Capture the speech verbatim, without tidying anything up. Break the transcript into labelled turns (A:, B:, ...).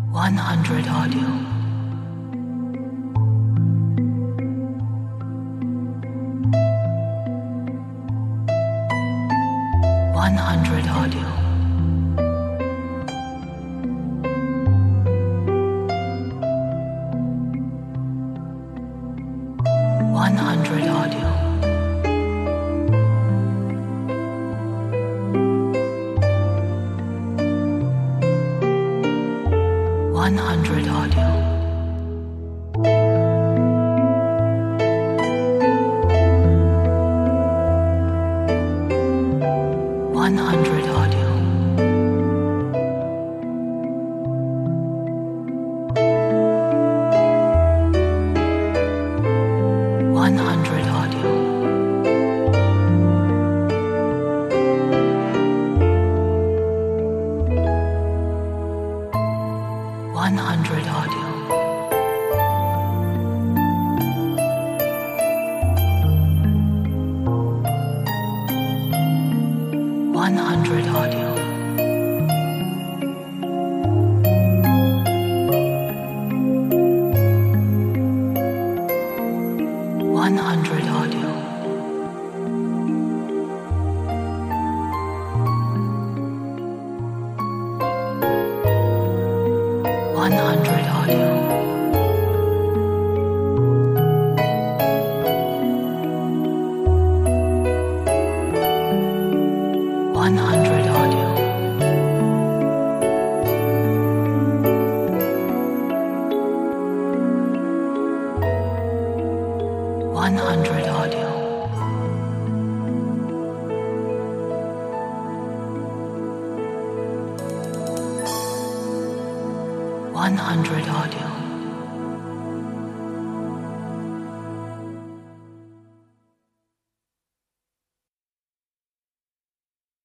A: one hundred audio. one hundred audio. one hundred audio. one hundred audio. one hundred audio. one hundred audio. one hundred audio. one hundred audio. one hundred audio. one hundred audio. one hundred audio. one hundred audio. one hundred audio.